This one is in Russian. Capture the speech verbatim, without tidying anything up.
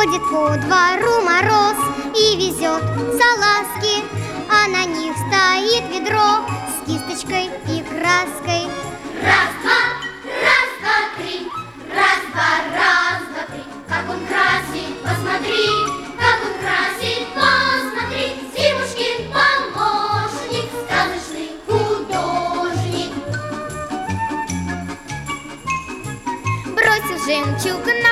Ходит по двору мороз и везет салазки, а на них стоит ведро с кисточкой и краской. Раз, два, раз, два, три, раз, два, раз, два, три. Как он красит, посмотри, как он красит, посмотри. Зимушкин помощник, сказочный художник. Бросил жемчуг